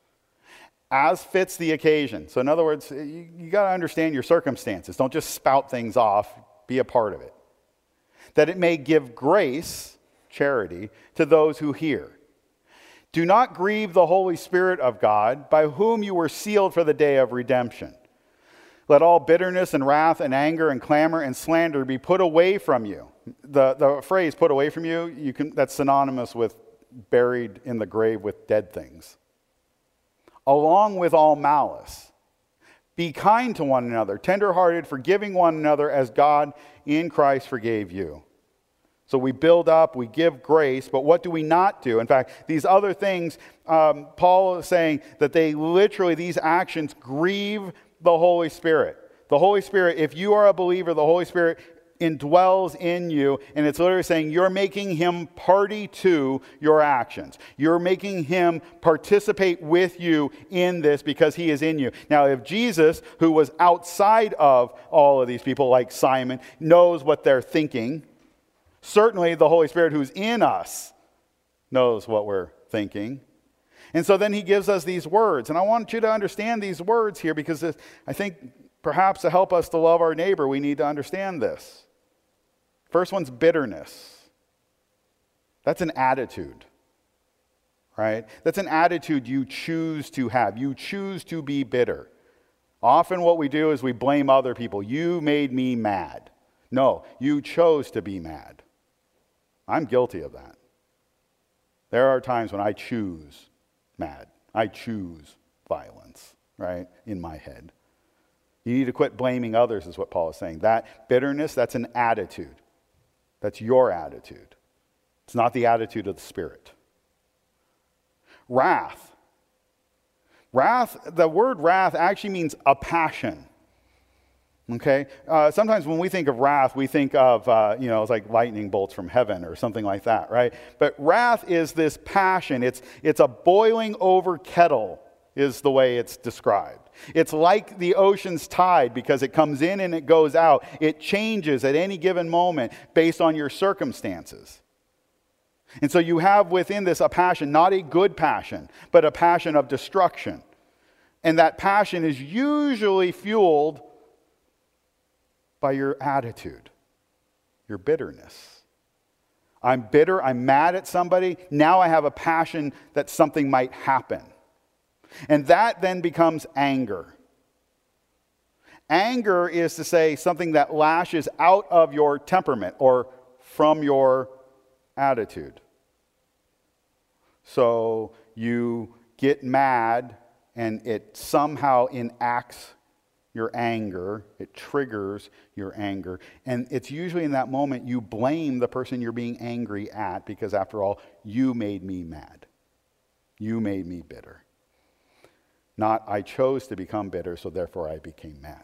As fits the occasion. So in other words, you got to understand your circumstances. Don't just spout things off. Be a part of it. That it may give grace, charity, to those who hear. Do not grieve the Holy Spirit of God, by whom you were sealed for the day of redemption. Let all bitterness and wrath and anger and clamor and slander be put away from you. The phrase put away from you, that's synonymous with buried in the grave with dead things. Along with all malice. Be kind to one another, tenderhearted, forgiving one another as God in Christ forgave you. So we build up, we give grace, but what do we not do? In fact, these other things, Paul is saying that these actions grieve the Holy Spirit. The Holy Spirit, if you are a believer, the Holy Spirit indwells in you, and it's literally saying you're making him party to your actions. You're making him participate with you in this because he is in you. Now, if Jesus, who was outside of all of these people, like Simon, knows what they're thinking, certainly the Holy Spirit who's in us knows what we're thinking. And so then he gives us these words. And I want you to understand these words here because I think perhaps to help us to love our neighbor, we need to understand this. First one's bitterness. That's an attitude, right? That's an attitude you choose to have. You choose to be bitter. Often what we do is we blame other people. You made me mad. No, you chose to be mad. I'm guilty of that. There are times when I choose mad. I choose violence, right, in my head. You need to quit blaming others is what Paul is saying. That bitterness, that's an attitude. That's your attitude. It's not the attitude of the Spirit. Wrath. Wrath, the word wrath actually means a passion. Okay? Sometimes when we think of wrath, we think of, it's like lightning bolts from heaven or something like that, right? But wrath is this passion. It's a boiling over kettle is the way it's described. It's like the ocean's tide because it comes in and it goes out. It changes at any given moment based on your circumstances. And so you have within this a passion, not a good passion, but a passion of destruction. And that passion is usually fueled by your attitude, your bitterness. I'm bitter, I'm mad at somebody, now I have a passion that something might happen. And that then becomes anger. Anger is to say something that lashes out of your temperament or from your attitude. So you get mad and it somehow enacts your anger, it triggers your anger, and it's usually in that moment you blame the person you're being angry at because after all, you made me mad. You made me bitter. Not, I chose to become bitter, so therefore I became mad.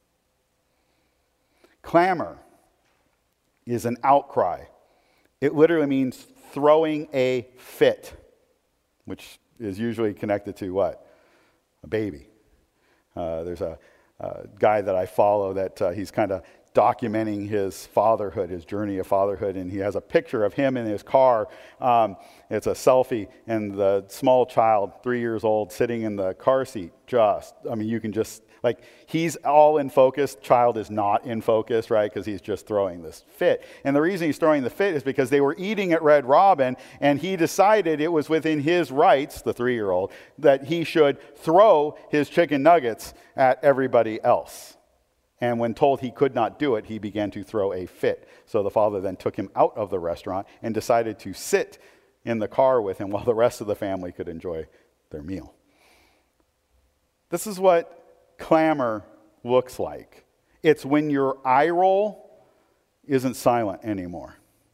Clamor is an outcry. It literally means throwing a fit, which is usually connected to what? A baby. There's a guy that I follow that he's kind of documenting his fatherhood, his journey of fatherhood, and he has a picture of him in his car. It's a selfie, and the small child, 3 years old, sitting in the car seat. You can just, like, he's all in focus. Child is not in focus, right? Because he's just throwing this fit. And the reason he's throwing the fit is because they were eating at Red Robin, and he decided it was within his rights, the 3-year-old, that he should throw his chicken nuggets at everybody else. And when told he could not do it, he began to throw a fit. So the father then took him out of the restaurant and decided to sit in the car with him while the rest of the family could enjoy their meal. This is what clamor looks like. It's when your eye roll isn't silent anymore.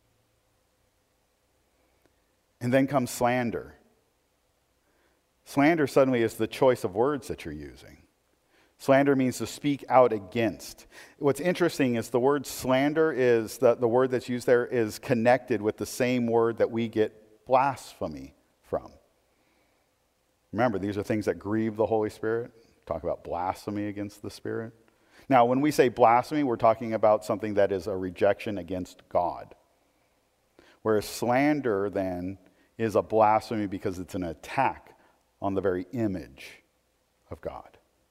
And then comes slander. Slander suddenly is the choice of words that you're using. Slander means to speak out against. What's interesting is the word slander is, the word that's used there is connected with the same word that we get blasphemy from. Remember, these are things that grieve the Holy Spirit. Talk about blasphemy against the Spirit. Now, when we say blasphemy, we're talking about something that is a rejection against God. Whereas slander, then, is a blasphemy because it's an attack on the very image of God.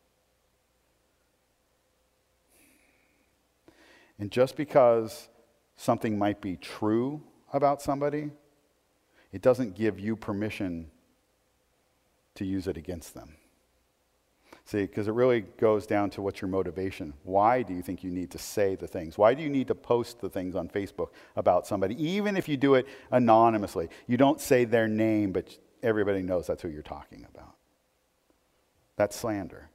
And just because something might be true about somebody, it doesn't give you permission to use it against them. See, because it really goes down to what's your motivation. Why do you think you need to say the things? Why do you need to post the things on Facebook about somebody? Even if you do it anonymously, you don't say their name, but everybody knows that's who you're talking about. That's slander.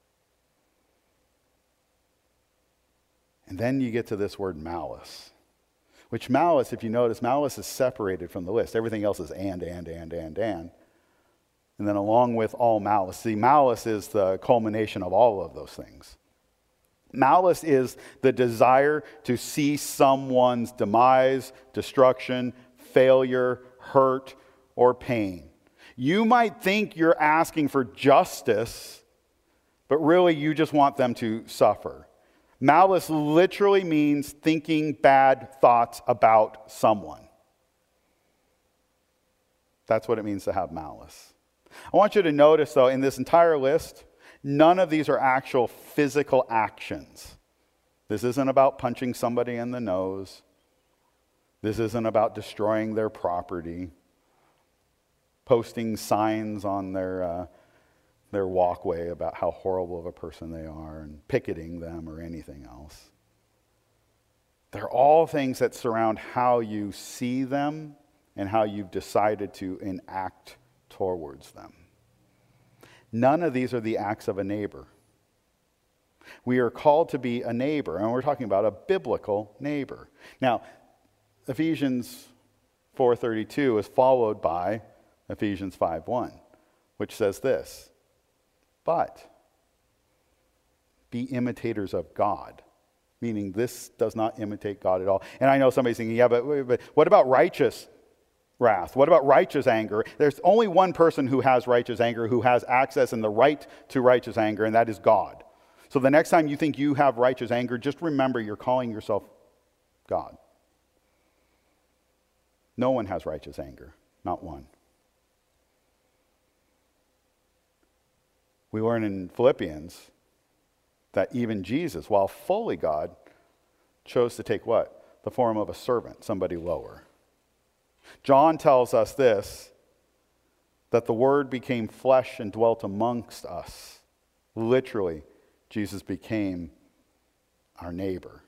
And then you get to this word malice, which malice, if you notice, malice is separated from the list. Everything else is and. And then along with all malice. See, malice is the culmination of all of those things. Malice is the desire to see someone's demise, destruction, failure, hurt, or pain. You might think you're asking for justice, but really you just want them to suffer. Malice literally means thinking bad thoughts about someone. That's what it means to have malice. I want you to notice, though, in this entire list, none of these are actual physical actions. This isn't about punching somebody in the nose. This isn't about destroying their property, posting signs on their walkway about how horrible of a person they are and picketing them or anything else. They're all things that surround how you see them and how you've decided to enact towards them. None of these are the acts of a neighbor. We are called to be a neighbor, and we're talking about a biblical neighbor. Now, Ephesians 4:32 is followed by Ephesians 5:1, which says this: but be imitators of God. Meaning this does not imitate God at all. And I know somebody's thinking, yeah, but what about righteous wrath? What about righteous anger? There's only one person who has righteous anger, who has access and the right to righteous anger, and that is God. So the next time you think you have righteous anger, just remember you're calling yourself God. No one has righteous anger, not one. We learn in Philippians that even Jesus, while fully God, chose to take what? The form of a servant, somebody lower. John tells us this, that the Word became flesh and dwelt amongst us. Literally, Jesus became our neighbor.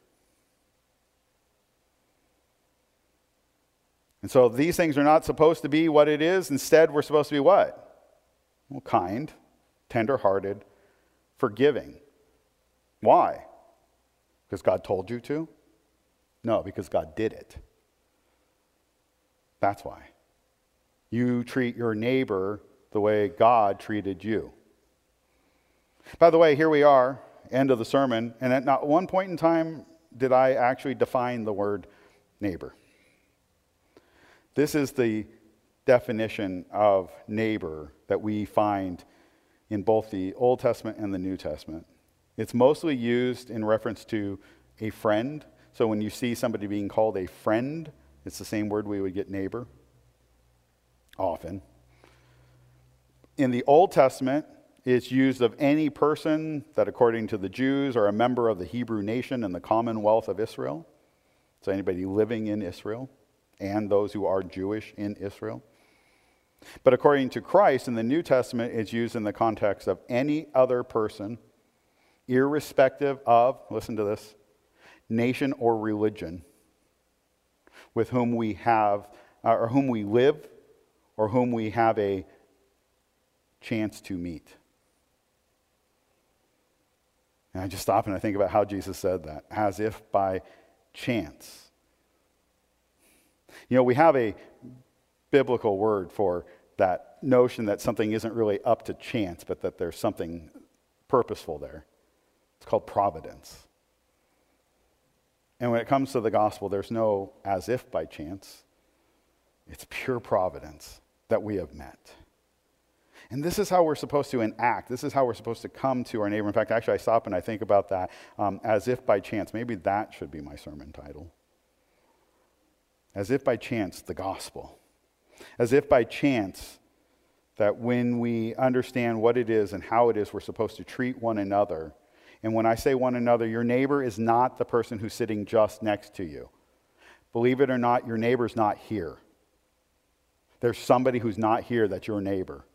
And so these things are not supposed to be what it is. Instead, we're supposed to be what? Well, kind, tender-hearted, forgiving. Why? Because God told you to? No, because God did it. That's why. You treat your neighbor the way God treated you. By the way, here we are, end of the sermon, and at not one point in time did I actually define the word neighbor. This is the definition of neighbor that we find in both the Old Testament and the New Testament. It's mostly used in reference to a friend. So when you see somebody being called a friend, it's the same word we would get neighbor, often. In the Old Testament, it's used of any person that, according to the Jews, are a member of the Hebrew nation and the commonwealth of Israel. So anybody living in Israel and those who are Jewish in Israel. But according to Christ, in the New Testament, it's used in the context of any other person, irrespective of, listen to this, nation or religion, with whom we have, or whom we live, or whom we have a chance to meet. And I just stop and I think about how Jesus said that, as if by chance. You know, we have a biblical word for that notion that something isn't really up to chance, but that there's something purposeful there. It's called providence. And when it comes to the gospel, there's no as if by chance. It's pure providence that we have met. And this is how we're supposed to enact. This is how we're supposed to come to our neighbor. In fact, actually, I stop and I think about that as if by chance. Maybe that should be my sermon title. As if by chance, the gospel. As if by chance that when we understand what it is and how it is we're supposed to treat one another. And when I say one another, your neighbor is not the person who's sitting just next to you. Believe it or not, your neighbor's not here. There's somebody who's not here that's your neighbor.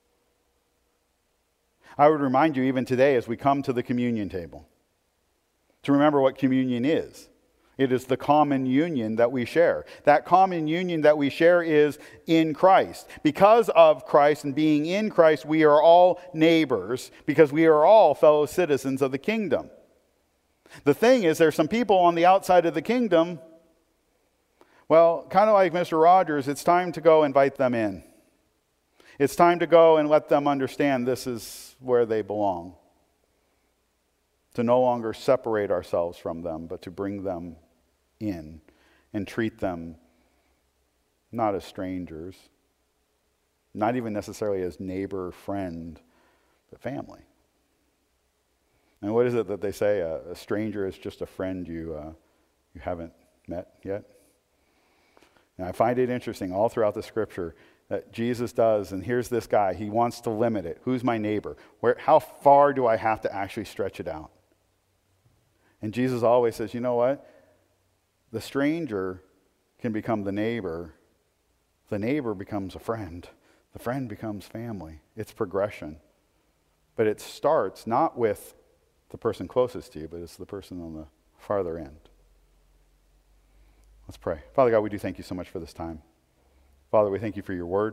I would remind you even today as we come to the communion table to remember what communion is. It is the common union that we share. That common union that we share is in Christ. Because of Christ and being in Christ, we are all neighbors because we are all fellow citizens of the kingdom. The thing is, there's some people on the outside of the kingdom, well, kind of like Mr. Rogers, it's time to go invite them in. It's time to go and let them understand this is where they belong. To no longer separate ourselves from them, but to bring them in and treat them not as strangers, not even necessarily as neighbor, friend, but family. And what is it that they say? A stranger is just a friend you haven't met yet. And I find it interesting all throughout the scripture that Jesus does, and here's this guy, he wants to limit it. Who's my neighbor? How far do I have to actually stretch it out? And Jesus always says, you know what? The stranger can become the neighbor becomes a friend. The friend becomes family. It's progression. But it starts not with the person closest to you, but it's the person on the farther end. Let's pray. Father God, we do thank you so much for this time. Father, we thank you for your word.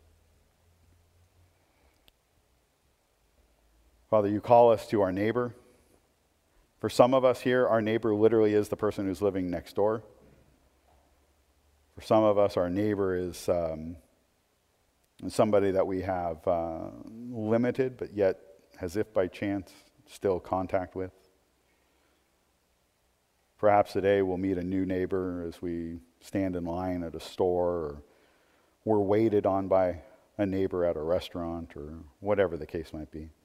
Father, you call us to our neighbor. For some of us here, our neighbor literally is the person who's living next door. For some of us, our neighbor is somebody that we have limited, but yet, as if by chance, still contact with. Perhaps today we'll meet a new neighbor as we stand in line at a store, or we're waited on by a neighbor at a restaurant, or whatever the case might be.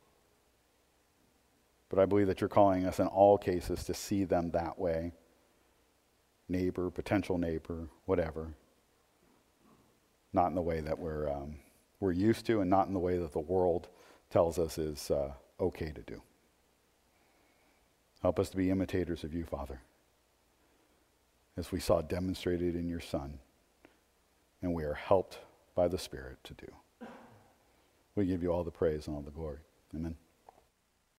But I believe that you're calling us in all cases to see them that way. Neighbor, potential neighbor, whatever. Not in the way that we're used to, and not in the way that the world tells us is okay to do. Help us to be imitators of you, Father, as we saw demonstrated in your Son, and we are helped by the Spirit to do. We give you all the praise and all the glory. Amen.